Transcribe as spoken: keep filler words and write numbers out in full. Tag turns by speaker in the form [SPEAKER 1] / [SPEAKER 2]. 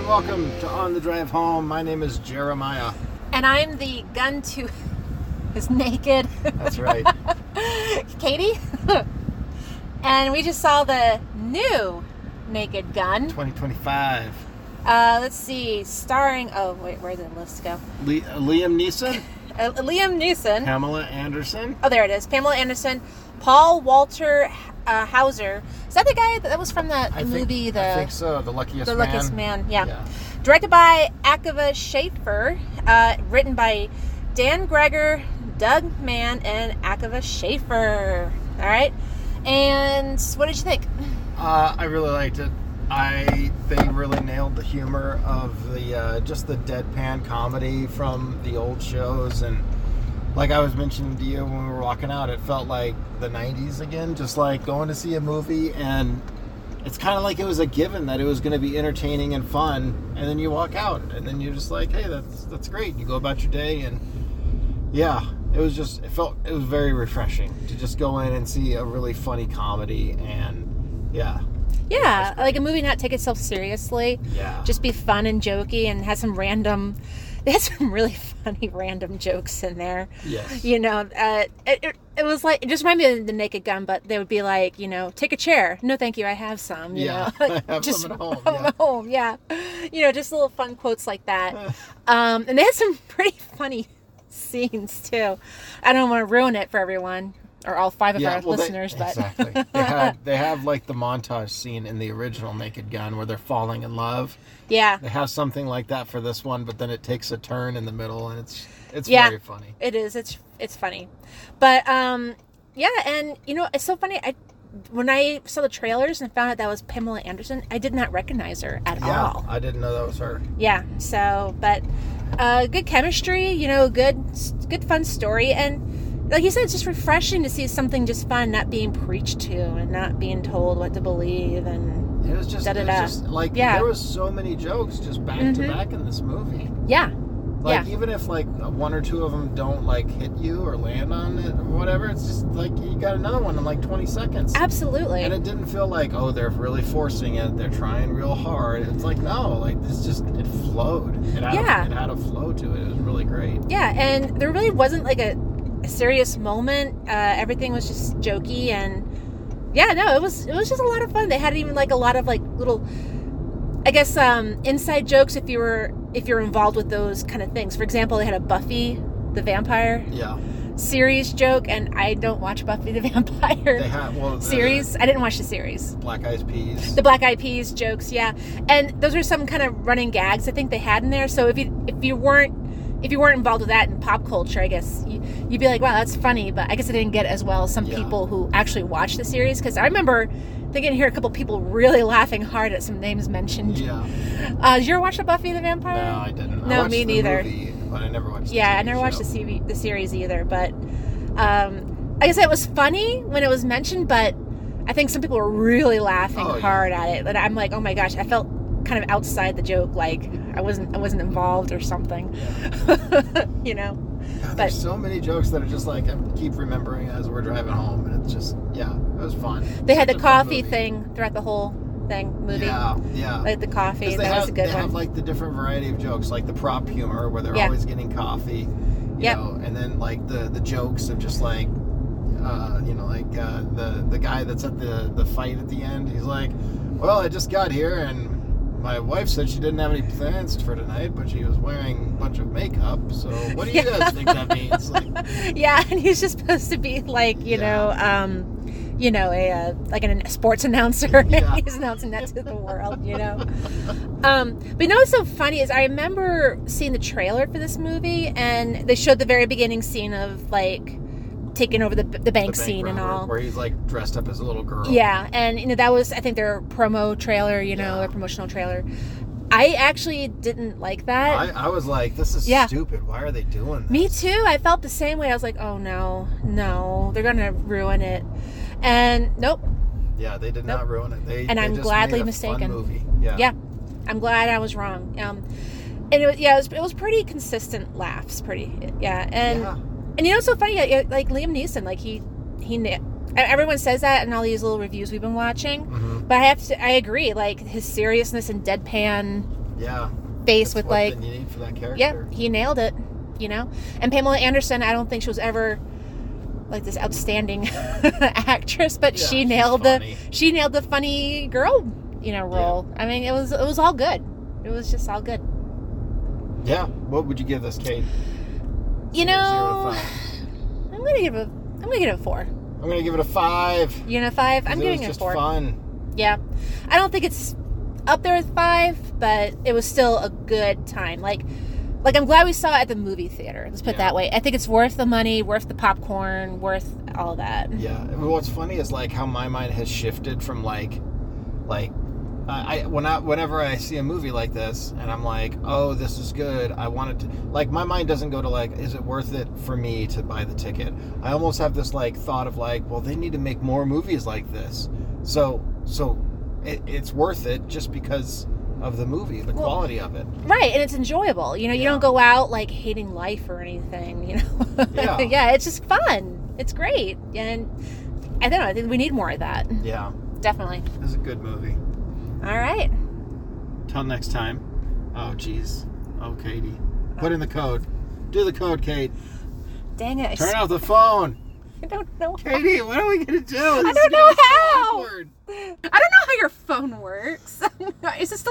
[SPEAKER 1] and welcome to On the Drive Home. My name is Jeremiah.
[SPEAKER 2] And I'm the gun to his naked.
[SPEAKER 1] That's right.
[SPEAKER 2] Katie. And we just saw the new Naked Gun.
[SPEAKER 1] twenty twenty-five.
[SPEAKER 2] Uh, let's see, starring, oh wait, where did the list go?
[SPEAKER 1] Le- Liam Neeson.
[SPEAKER 2] Uh, Liam Neeson.
[SPEAKER 1] Pamela Anderson.
[SPEAKER 2] Oh, there it is. Pamela Anderson. Paul Walter uh, Hauser. Is that the guy that was from the, the
[SPEAKER 1] I
[SPEAKER 2] movie?
[SPEAKER 1] Think,
[SPEAKER 2] The
[SPEAKER 1] I think so. The Luckiest
[SPEAKER 2] The
[SPEAKER 1] Man.
[SPEAKER 2] Luckiest Man, yeah.
[SPEAKER 1] yeah.
[SPEAKER 2] Directed by Akiva Schaffer. Uh, written by Dan Greger, Doug Mann, and Akiva Schaffer. All right. And what did you think?
[SPEAKER 1] Uh, I really liked it. I they really nailed the humor of the uh, just the deadpan comedy from the old shows, and like I was mentioning to you when we were walking out, it felt like the nineties again, just like going to see a movie, and it's kind of like it was a given that it was going to be entertaining and fun, and then you walk out, and then you're just like, hey, that's that's great. You go about your day, and yeah, it was just it felt it was very refreshing to just go in and see a really funny comedy, and yeah.
[SPEAKER 2] Yeah, like a movie not take itself seriously.
[SPEAKER 1] Yeah.
[SPEAKER 2] Just be fun and jokey and has some random, they had some really funny random jokes in there.
[SPEAKER 1] Yes.
[SPEAKER 2] You know, uh, it, it, it was like, it just reminded me of the Naked Gun, but they would be like, you know, take a chair. No, thank you. I have some. You
[SPEAKER 1] Yeah.
[SPEAKER 2] know?
[SPEAKER 1] I have
[SPEAKER 2] just
[SPEAKER 1] some at home.
[SPEAKER 2] I'm
[SPEAKER 1] Yeah.
[SPEAKER 2] at home. Yeah. You know, just little fun quotes like that. um, and they had some pretty funny scenes too. I don't want to ruin it for everyone. Or all five of
[SPEAKER 1] Yeah,
[SPEAKER 2] our
[SPEAKER 1] well, they-
[SPEAKER 2] listeners, but
[SPEAKER 1] exactly. They have they have like the montage scene in the original Naked Gun where they're falling in love.
[SPEAKER 2] yeah,
[SPEAKER 1] They have something like that for this one, but then it takes a turn in the middle, and it's it's
[SPEAKER 2] Yeah.
[SPEAKER 1] very funny.
[SPEAKER 2] it is. It's it's funny, but um, yeah, and you know, it's so funny. I when I saw the trailers and found out that was Pamela Anderson, I did not recognize her at
[SPEAKER 1] Yeah,
[SPEAKER 2] all.
[SPEAKER 1] I didn't know that was her.
[SPEAKER 2] Yeah. So, but uh, good chemistry. You know, good good fun story, and like you said, it's just refreshing to see something just fun, not being preached to and not being told what to believe. And
[SPEAKER 1] It was just, it was
[SPEAKER 2] Da-da-da.
[SPEAKER 1] just like
[SPEAKER 2] Yeah.
[SPEAKER 1] there was so many jokes just back to
[SPEAKER 2] Mhm.
[SPEAKER 1] back in this movie.
[SPEAKER 2] yeah,
[SPEAKER 1] Like
[SPEAKER 2] Yeah.
[SPEAKER 1] even if like one or two of them don't like hit you or land on it or whatever, it's just like you got another one in like twenty seconds.
[SPEAKER 2] absolutely.
[SPEAKER 1] And it didn't feel like, oh, they're really forcing it. They're trying real hard. It's like, no, like this just, it flowed. It had,
[SPEAKER 2] Yeah.
[SPEAKER 1] a, it had a flow to it. It was really great.
[SPEAKER 2] Yeah, and there really wasn't like a, a serious moment. Uh, everything was just jokey, and yeah, no, it was it was just a lot of fun. They had even like a lot of like little, I guess, um, inside jokes if you were if you're involved with those kind of things. For example, they had a Buffy the Vampire
[SPEAKER 1] Yeah.
[SPEAKER 2] series joke, and I don't watch Buffy the Vampire
[SPEAKER 1] They had, well, the
[SPEAKER 2] series. I didn't watch the series.
[SPEAKER 1] Black Eyed Peas.
[SPEAKER 2] The Black Eyed Peas jokes, yeah, and those are some kind of running gags I think they had in there. So if you if you weren't if you weren't involved with that in pop culture, I guess you, you'd be like, wow, that's funny. But I guess I didn't get as well as some
[SPEAKER 1] Yeah.
[SPEAKER 2] people who actually watched the series, because I remember thinking hear a couple people really laughing hard at some names mentioned.
[SPEAKER 1] Yeah.
[SPEAKER 2] Uh, did you ever watch the Buffy the Vampire?
[SPEAKER 1] No, I didn't. I
[SPEAKER 2] No,
[SPEAKER 1] watched
[SPEAKER 2] me
[SPEAKER 1] the
[SPEAKER 2] neither.
[SPEAKER 1] Movie, but I never watched the
[SPEAKER 2] Yeah,
[SPEAKER 1] T V
[SPEAKER 2] I never watched
[SPEAKER 1] show.
[SPEAKER 2] the, C V, the series either, but um, I guess it was funny when it was mentioned, but I think some people were really laughing
[SPEAKER 1] Oh, yeah.
[SPEAKER 2] hard at it. And I'm like, oh my gosh, I felt kind of outside the joke, like I wasn't I wasn't involved or something. You know?
[SPEAKER 1] God,
[SPEAKER 2] but-
[SPEAKER 1] there's so many jokes that are just like I keep remembering as we're driving home, and it's just, yeah, it was fun.
[SPEAKER 2] They had the
[SPEAKER 1] Such a fun
[SPEAKER 2] coffee
[SPEAKER 1] movie.
[SPEAKER 2] thing throughout the whole thing movie.
[SPEAKER 1] Yeah, yeah.
[SPEAKER 2] Like the coffee,
[SPEAKER 1] 'Cause
[SPEAKER 2] that
[SPEAKER 1] they have,
[SPEAKER 2] was a good
[SPEAKER 1] they
[SPEAKER 2] one.
[SPEAKER 1] have like the different variety of jokes, like the prop humor where they're
[SPEAKER 2] Yeah.
[SPEAKER 1] always getting coffee, you
[SPEAKER 2] Yep.
[SPEAKER 1] know, and then like the the jokes of just like, uh, you know, like uh, the the guy that's at the the fight at the end. He's like, well, I just got here and my wife said she didn't have any plans for tonight, but she was wearing a bunch of makeup. So what do you
[SPEAKER 2] Yeah.
[SPEAKER 1] guys think that means? Like,
[SPEAKER 2] Yeah, and he's just supposed to be like, you
[SPEAKER 1] Yeah.
[SPEAKER 2] know, um, you know, a uh, like an, a sports announcer.
[SPEAKER 1] Yeah.
[SPEAKER 2] He's announcing that to the world, you know. Um, but you know what's so funny is I remember seeing the trailer for this movie, and they showed the very beginning scene of like taking over the the bank,
[SPEAKER 1] the bank
[SPEAKER 2] scene and
[SPEAKER 1] robber,
[SPEAKER 2] all.
[SPEAKER 1] where he's like dressed up as a little girl.
[SPEAKER 2] Yeah, and you know that was I think their promo trailer, you know,
[SPEAKER 1] Yeah.
[SPEAKER 2] their promotional trailer. I actually didn't like that.
[SPEAKER 1] I, I was like, this is
[SPEAKER 2] Yeah.
[SPEAKER 1] stupid. Why are they doing this?
[SPEAKER 2] Me too. I felt the same way. I was like, oh no, no, they're gonna ruin it. And nope.
[SPEAKER 1] Yeah, they did
[SPEAKER 2] Nope.
[SPEAKER 1] not ruin it. They,
[SPEAKER 2] And
[SPEAKER 1] they
[SPEAKER 2] I'm
[SPEAKER 1] just
[SPEAKER 2] gladly
[SPEAKER 1] made a
[SPEAKER 2] mistaken.
[SPEAKER 1] Fun movie. Yeah.
[SPEAKER 2] Yeah, I'm glad I was wrong. Um, and it was, yeah, it was, it was pretty consistent laughs. Pretty, yeah. And
[SPEAKER 1] Yeah.
[SPEAKER 2] and you know, it's so funny. yeah, Like Liam Neeson, like he he. na- Everyone says that in all these little reviews we've been watching,
[SPEAKER 1] Mhm.
[SPEAKER 2] but I have to. I agree. Like his seriousness and deadpan
[SPEAKER 1] Yeah.
[SPEAKER 2] face
[SPEAKER 1] That's
[SPEAKER 2] with
[SPEAKER 1] what
[SPEAKER 2] like,
[SPEAKER 1] then you need for that character.
[SPEAKER 2] yep, he nailed it, you know? And Pamela Anderson, I don't think she was ever like this outstanding actress, but
[SPEAKER 1] Yeah,
[SPEAKER 2] she
[SPEAKER 1] she's
[SPEAKER 2] nailed the,
[SPEAKER 1] funny.
[SPEAKER 2] she nailed the funny girl, you know, role. I mean, it was, it was all good. It was just all good.
[SPEAKER 1] Yeah. What would you give this, Kate?
[SPEAKER 2] You
[SPEAKER 1] Zero-
[SPEAKER 2] know,
[SPEAKER 1] zero to five.
[SPEAKER 2] I'm going to give it, I'm going to give it a four.
[SPEAKER 1] I'm gonna give it a five.
[SPEAKER 2] You know, five? I'm
[SPEAKER 1] it
[SPEAKER 2] giving
[SPEAKER 1] was
[SPEAKER 2] it a
[SPEAKER 1] just
[SPEAKER 2] four.
[SPEAKER 1] fun.
[SPEAKER 2] Yeah. I don't think it's up there with five, but it was still a good time. Like, like I'm glad we saw it at the movie theater. Let's put it
[SPEAKER 1] Yeah.
[SPEAKER 2] that way. I think it's worth the money, worth the popcorn, worth all that.
[SPEAKER 1] Yeah. What's funny is like how my mind has shifted from like, like, I I- when I whenever I see a movie like this and I'm like, oh, this is good. I want it to like my mind doesn't go to like, is it worth it for me to buy the ticket? I almost have this like thought of like, well, they need to make more movies like this. So so it, it's worth it just because of the movie, the
[SPEAKER 2] Well,
[SPEAKER 1] quality of it.
[SPEAKER 2] Right, and it's enjoyable. You know, you
[SPEAKER 1] Yeah.
[SPEAKER 2] don't go out like hating life or anything, you know.
[SPEAKER 1] Yeah.
[SPEAKER 2] Yeah, it's just fun. It's great. And I don't know, I think we need more of that.
[SPEAKER 1] Yeah,
[SPEAKER 2] Definitely.
[SPEAKER 1] it's a good movie.
[SPEAKER 2] All right.
[SPEAKER 1] Till next time. Oh, jeez. Oh, Katie. Put in the code. Do the code, Kate.
[SPEAKER 2] Dang it. I,
[SPEAKER 1] Turn
[SPEAKER 2] s-
[SPEAKER 1] off the phone.
[SPEAKER 2] I don't know.
[SPEAKER 1] Katie, what are we going to do?
[SPEAKER 2] I
[SPEAKER 1] This is
[SPEAKER 2] don't know
[SPEAKER 1] gonna be so
[SPEAKER 2] how.
[SPEAKER 1] awkward.
[SPEAKER 2] I don't know how your phone works. Is this still